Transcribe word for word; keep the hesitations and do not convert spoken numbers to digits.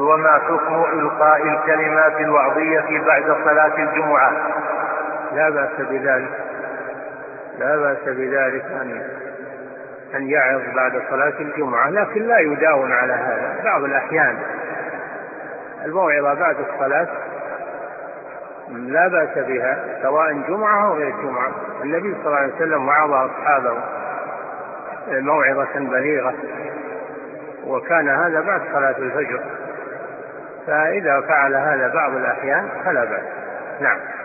وما حكم إلقاء الكلمات الوعظية بعد صلاة الجمعة؟ لا بأس بذلك، لا بأس بذلك أن أن يعظ بعد صلاة الجمعة، لكن لا يداوم على هذا. بعض الأحيان الموعظة بعد الصلاة لا بأس بها سواء جمعة أو غير جمعة. النبي صلى الله عليه وسلم وعظ أصحابه موعظة بليغة، وكان هذا بعد صلاة الفجر، فإذا فعل هذا بعض الأحيان فلا بأس. نعم.